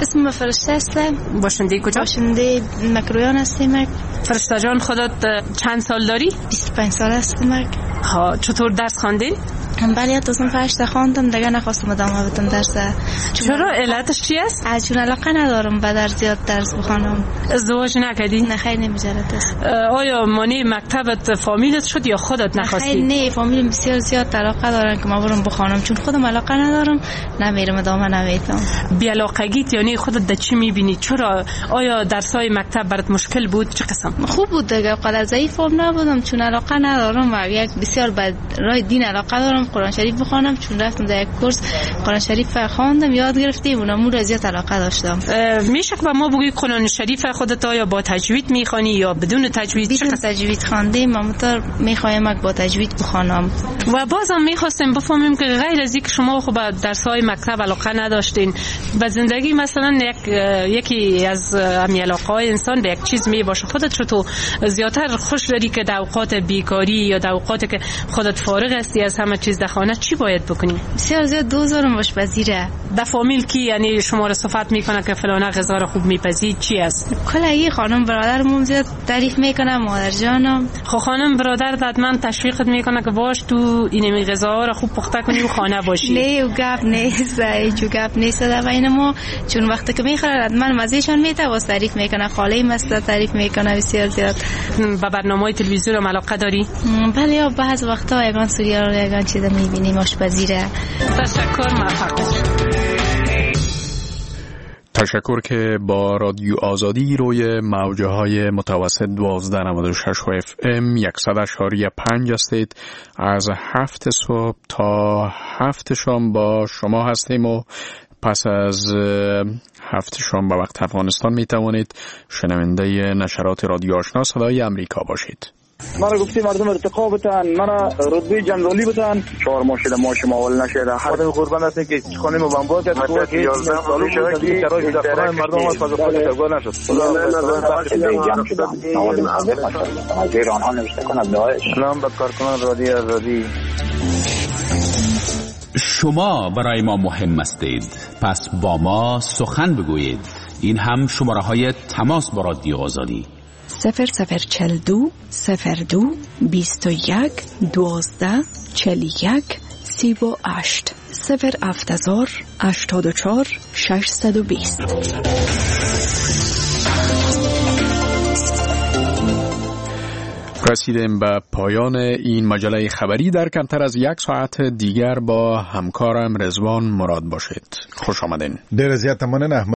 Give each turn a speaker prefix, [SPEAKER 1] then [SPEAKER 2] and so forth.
[SPEAKER 1] اسم فرشته هستم.
[SPEAKER 2] باشنده کجا؟
[SPEAKER 1] باشنده مکرویان هستم.
[SPEAKER 2] فرشته جان خودت چند سال داری؟
[SPEAKER 1] 25 سال هستم.
[SPEAKER 2] ها چطور درس خواندین؟
[SPEAKER 1] بله تا صنف 8 خواندم دیگه نخواستم ادامه بدم درس.
[SPEAKER 2] چرا علتش چی است؟
[SPEAKER 1] چون علاقه ندارم به درس زیاد درس بخونم.
[SPEAKER 2] ازدواج نکردی؟
[SPEAKER 1] نه خیر نمیجرد است.
[SPEAKER 2] آیا مانی مکتبت فامیلت شد یا خودت نخواستی؟
[SPEAKER 1] خیر نه فامیلم بسیار زیاد علاقه دارن که ما برم بخونم چون خودم علاقه ندارم نمیرم ادامه نمیدم.
[SPEAKER 2] بی علاقگیت یعنی خودت در چی میبینی؟ چرا آیا درسای مکتب برات مشکل بود چه قسم؟
[SPEAKER 1] خوب بود دیگه قدر ضعیفم نبودم چون علاقه ندارم و یک بسیار به راه دین علاقه دارم قرآن شریف بخونم چون رفتم در یک کورس قرآن شریف خواندم یاد گرفتم و نمور زیاد علاقه داشتم.
[SPEAKER 2] میشه که ما بگی قرآن شریف خودت آیا با تجوید میخوانی یا بدون تجوید؟
[SPEAKER 1] بدون تجوید خواندم مامتار میخوایم با تجوید بخونم.
[SPEAKER 2] و بازم میخواستم بفهمیم که غیر از اینکه شما خب درس‌های مکتب علاقه نداشتین به زندگی مثلا یکی از علاقه‌های انسان به یک چیز میباشه خودت چطور زیادتر خوش داری که در اوقات بیکاری یا در اوقاتی که خودت فارغ هستی از همه چیز در خانه چی باید بکنی؟
[SPEAKER 1] بسیار زیاد دوزارم آشپزیه.
[SPEAKER 2] در فامیل کی یعنی شما رو صفت میکنه که فلانه غذا رو خوب میپزی چی است؟
[SPEAKER 1] کلا خانم برادرمون زیاد تعریف میکنه مادر جانم.
[SPEAKER 2] خب خانم برادر حتما تشویقت میکنه که باش تو این غذاها رو خوب پخته کنی و خانه باشی.
[SPEAKER 1] نه و گپ نیست جو گپ نیست در بین ما چون وقتی که میخوره حتما مزهشان میته واسه تعریف میکنه خاله مست تعریف میکنه بسیار زیاد.
[SPEAKER 2] به برنامه‌های تلویزیون هم علاقه داری؟
[SPEAKER 1] بله یا بعض وقتا یگان سریال رو یگان چیزا میبینیم آشپزیره.
[SPEAKER 2] تشکر موفق باشید.
[SPEAKER 3] تشکر که با رادیو آزادی روی موجهای متوسط 1296 و FM 100.5 هستید. از 7 صبح تا 7 شام با شما هستیم و پس از 7 شام به وقت افغانستان می توانید شنونده نشرات رادیو آشنا صدای امریکا باشید.
[SPEAKER 4] مرا گفتی مردم ارتقا بتن مرا رتبه جنرالی بتن 4 ماه شده ما شما اول نشده خودم قربان هستم که خانه ما بمبارد کرد که 11 سال شده که شرایط در خانه مردم از فاز خود ترگار نشد از ایران ها نوشته کنم داعش سلام به کارکنان رادیو آزادی.
[SPEAKER 5] شما برای ما مهم هستید پس با ما سخن بگویید. این هم شماره های تماس با رادیو آزادی
[SPEAKER 6] 0042 02 21 12 41 38 070 84 620.
[SPEAKER 3] رسیدیم به پایان این مجله خبری. در کمتر از 1 ساعت دیگر با همکارم رضوان مراد باشید. خوش آمدین.
[SPEAKER 7] در زیاد تمنن.